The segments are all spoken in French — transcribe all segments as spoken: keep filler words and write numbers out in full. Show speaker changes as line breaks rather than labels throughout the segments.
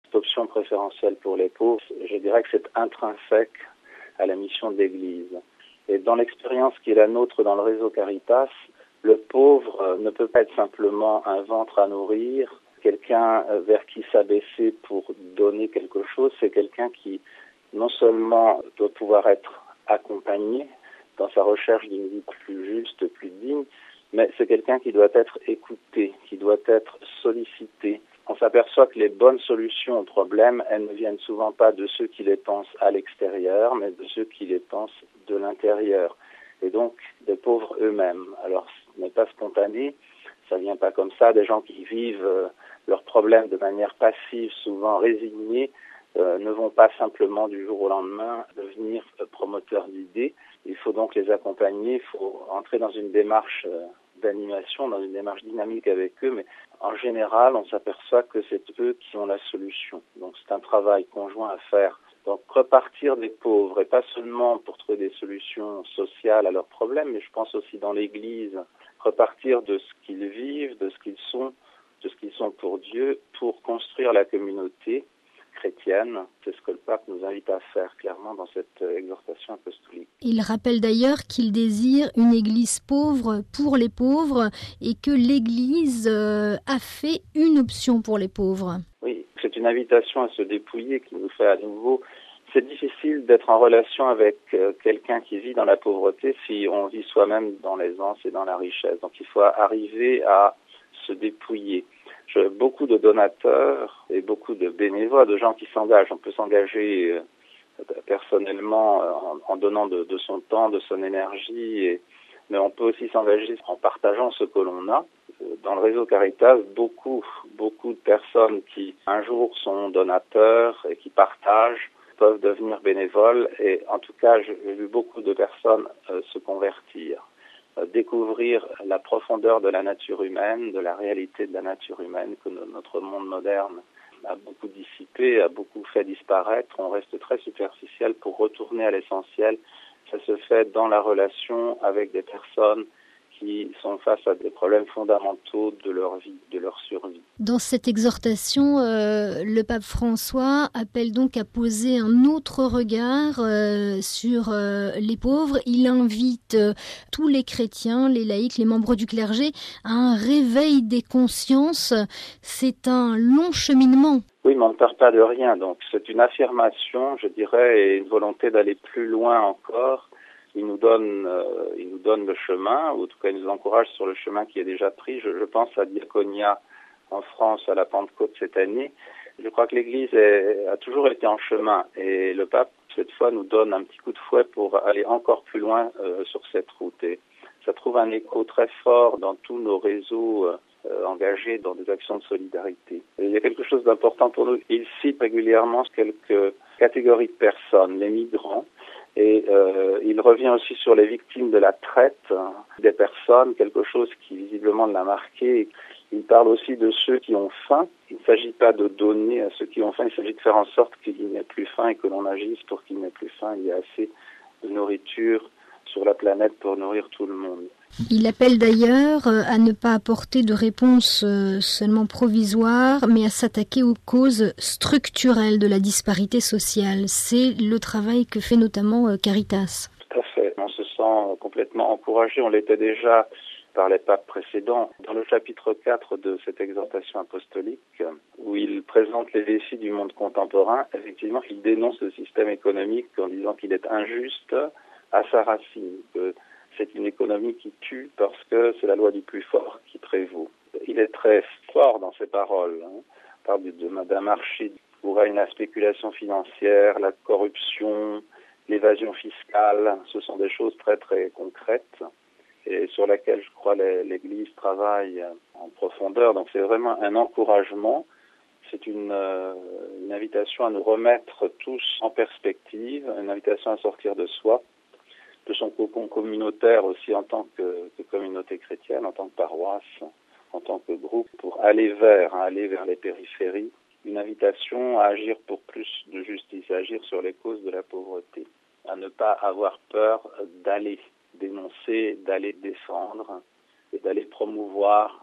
cette option préférentielle pour les pauvres, je dirais que c'est intrinsèque à la mission de l'Église. Et dans l'expérience qui est la nôtre dans le réseau Caritas, le pauvre ne peut pas être simplement un ventre à nourrir, quelqu'un vers qui s'abaisser pour donner quelque chose, c'est quelqu'un qui non seulement doit pouvoir être accompagné dans sa recherche d'une vie plus juste, plus digne, mais c'est quelqu'un qui doit être écouté, qui doit être sollicité. On s'aperçoit que les bonnes solutions aux problèmes, elles ne viennent souvent pas de ceux qui les pensent à l'extérieur, mais de ceux qui les pensent de l'intérieur. Et donc, des pauvres eux-mêmes. Alors, ce n'est pas spontané, ça vient pas comme ça, des gens qui vivent euh, leurs problèmes de manière passive, souvent résignés, euh, ne vont pas simplement du jour au lendemain devenir euh, promoteurs d'idées. Il faut donc les accompagner, il faut entrer dans une démarche euh, d'animation, dans une démarche dynamique avec eux, mais en général, on s'aperçoit que c'est eux qui ont la solution. Donc c'est un travail conjoint à faire. Donc repartir des pauvres, et pas seulement pour trouver des solutions sociales à leurs problèmes, mais je pense aussi dans l'Église, repartir de ce qu'ils vivent, de ce qu'ils sont, de ce qu'ils sont pour Dieu, pour construire la communauté chrétienne. C'est ce que le pape nous invite à faire clairement dans cette exhortation apostolique.
Il rappelle d'ailleurs qu'il désire une église pauvre pour les pauvres et que l'église euh, a fait une option pour les pauvres.
Oui, c'est une invitation à se dépouiller qui nous fait à nouveau. C'est difficile d'être en relation avec euh, quelqu'un qui vit dans la pauvreté si on vit soi-même dans l'aisance et dans la richesse. Donc il faut arriver à se dépouiller. Je, beaucoup de donateurs et beaucoup de bénévoles, de gens qui s'engagent. On peut s'engager euh, personnellement euh, en, en donnant de, de son temps, de son énergie, et, mais on peut aussi s'engager en partageant ce que l'on a. Dans le réseau Caritas, beaucoup, beaucoup de personnes qui un jour sont donateurs et qui partagent peuvent devenir bénévoles, et en tout cas, j'ai vu beaucoup de personnes euh, se convertir. Découvrir la profondeur de la nature humaine, de la réalité de la nature humaine que notre monde moderne a beaucoup dissipé, a beaucoup fait disparaître. On reste très superficiel pour retourner à l'essentiel. Ça se fait dans la relation avec des personnes qui sont face à des problèmes fondamentaux de leur vie, de leur survie.
Dans cette exhortation, euh, le pape François appelle donc à poser un autre regard euh, sur euh, les pauvres. Il invite euh, tous les chrétiens, les laïcs, les membres du clergé à un réveil des consciences. C'est un long cheminement.
Oui, mais on ne perd pas de rien. Donc c'est une affirmation, je dirais, et une volonté d'aller plus loin encore. Il nous donne, euh, il nous donne le chemin, ou en tout cas il nous encourage sur le chemin qui est déjà pris. Je, je pense à Diaconia en France à la Pentecôte cette année. Je crois que l'Église est, a toujours été en chemin, et le pape cette fois nous donne un petit coup de fouet pour aller encore plus loin euh, sur cette route. Et ça trouve un écho très fort dans tous nos réseaux euh, engagés dans des actions de solidarité. Et il y a quelque chose d'important pour nous. Il cite régulièrement quelques catégories de personnes, les migrants. Et euh, il revient aussi sur les victimes de la traite hein, des personnes, quelque chose qui visiblement l'a marqué. Il parle aussi de ceux qui ont faim. Il ne s'agit pas de donner à ceux qui ont faim, il s'agit de faire en sorte qu'il n'y ait plus faim et que l'on agisse pour qu'il n'y ait plus faim. Il y a assez de nourriture sur la planète pour nourrir tout le monde.
Il appelle d'ailleurs à ne pas apporter de réponse seulement provisoire, mais à s'attaquer aux causes structurelles de la disparité sociale. C'est le travail que fait notamment Caritas.
Tout à fait. On se sent complètement encouragé. On l'était déjà par les papes précédents. Dans le chapitre quatre de cette exhortation apostolique, où il présente les défis du monde contemporain, effectivement, il dénonce le système économique en disant qu'il est injuste à sa racine, que c'est une économie qui tue parce que c'est la loi du plus fort qui prévaut. Il est très fort dans ses paroles. Hein. Il parle de, de, d'un marché où règne la spéculation financière, la corruption, l'évasion fiscale. Ce sont des choses très très concrètes et sur lesquelles je crois l'Église travaille en profondeur. Donc c'est vraiment un encouragement. C'est une, euh, une invitation à nous remettre tous en perspective, une invitation à sortir de soi, de son cocon communautaire aussi en tant que, que communauté chrétienne, en tant que paroisse, en tant que groupe, pour aller vers, hein, aller vers les périphéries. Une invitation à agir pour plus de justice, à agir sur les causes de la pauvreté, à ne pas avoir peur d'aller dénoncer, d'aller défendre et d'aller promouvoir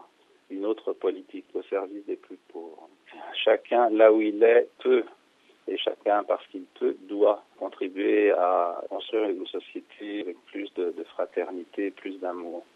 une autre politique au service des plus pauvres. Chacun, là où il est, peut, et chacun, parce qu'il peut, doit contribuer à construire une société avec plus de, de fraternité, plus d'amour.